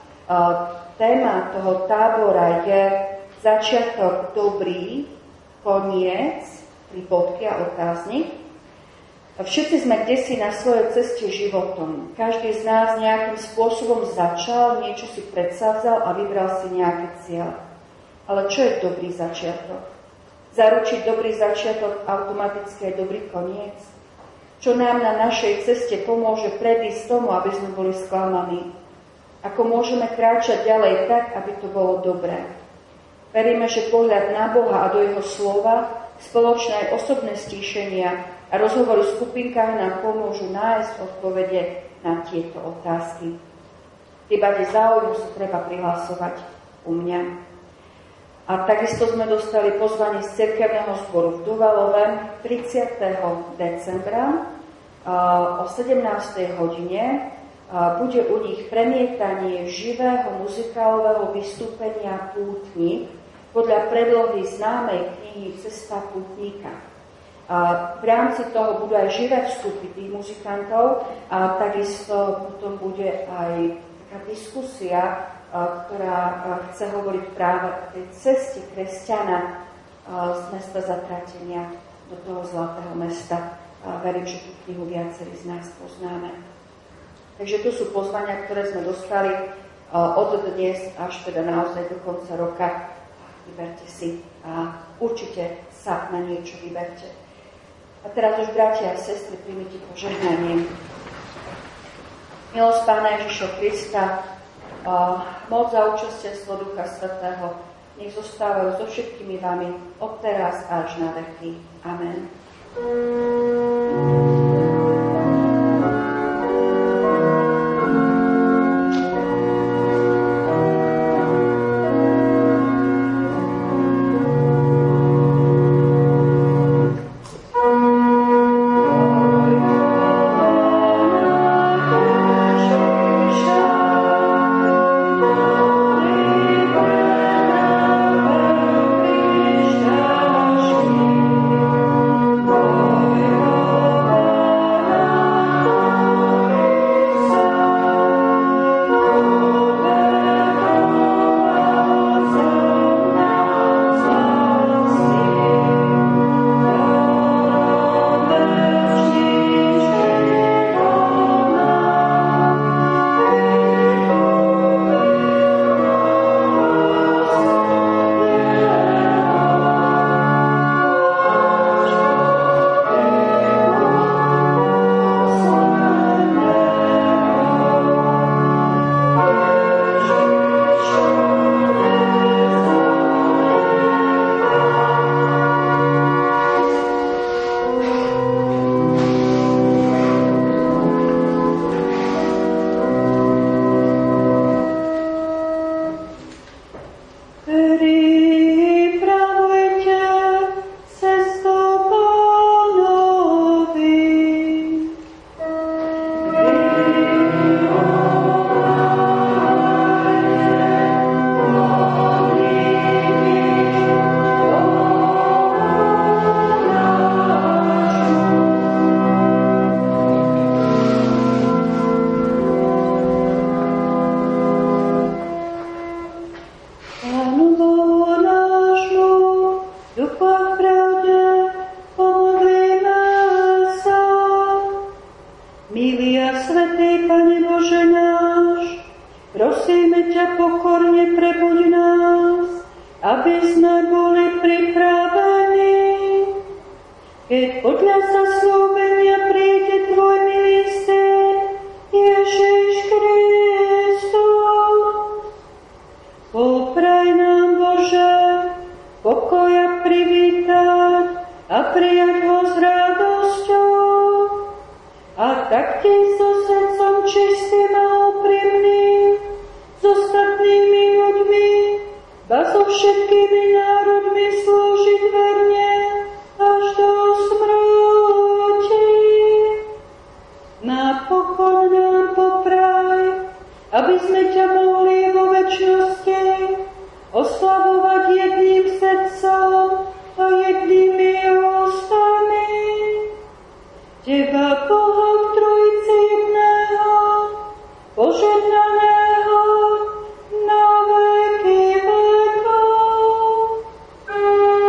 Téma toho tábora je začiatok dobrý, koniec, pri bodke a otáznik. Všetci sme kdesi na svojej ceste životom. Každý z nás nejakým spôsobom začal, niečo si predsavzal a vybral si nejaký cieľ. Ale čo je dobrý začiatok? Zaručiť dobrý začiatok automaticky je dobrý koniec? Čo nám na našej ceste pomôže predísť tomu, aby sme boli sklamaní? Ako môžeme kráčať ďalej tak, aby to bolo dobré? Veríme, že pohľad na Boha a do Jeho slova, spoločné aj osobné stíšenia a A rozhovory v skupinkách nám pomôžu nájsť odpovede na tieto otázky. V prípade záujmu sa treba prihlasovať u mňa. A takisto sme dostali pozvanie z cirkevného zboru v Duvalove tridsiateho decembra o sedemnástej hodine. Bude u nich premietanie živého muzikálového vystúpenia Pútnik podľa predlohy známej knihy Cesta pútnika. V rámci toho budú aj živé vstupy tých muzikantov a takisto potom bude aj taká diskusia, ktorá chce hovoriť práve o tej ceste kresťana z mesta zatratenia do toho zlatého mesta. Verím, že tú knihu viacerí z nás poznáme. Takže to sú pozvania, ktoré sme dostali od dnes až teda naozaj do konca roka. Vyberte si a určite sa na niečo vyberte. A teraz už, bratia a sestry, príjmite požehnanie. Milosť Pána Ježiša Krista, moc a účastenstvo Ducha Svätého nech zostávajú so všetkými vami od teraz až na veky. Amen. Požehnaného na veky vekov.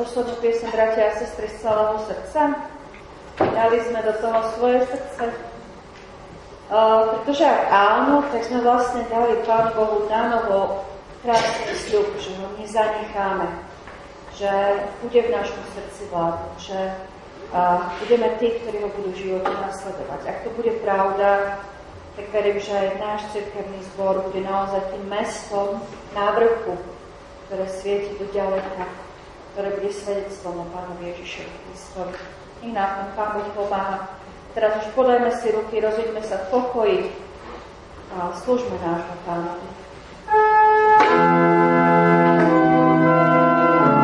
poslednú piesň, bratia a sestry, z celého srdca. Dali sme do toho svoje srdce. Uh, pretože ak áno, tak sme vlastne dali Pánu Bohu na novo krásny sľub, že ho nezanecháme, že bude v našom srdci vládnuť, že uh, budeme tí, ktorí ho budú v živote nasledovať. Ak to bude pravda, tak verím, že aj náš cirkevný zbor bude naozaj tým mestom na vrchu, ktoré svieti do ďaleka, ktoré bude svedectvom o Pánovi Ježišovi Kristovi. Nech nám tam Pán Boh pomáha. Teraz už podajme si ruky, rozhoďme sa v pokoji a slúžme nášmu Pánovi.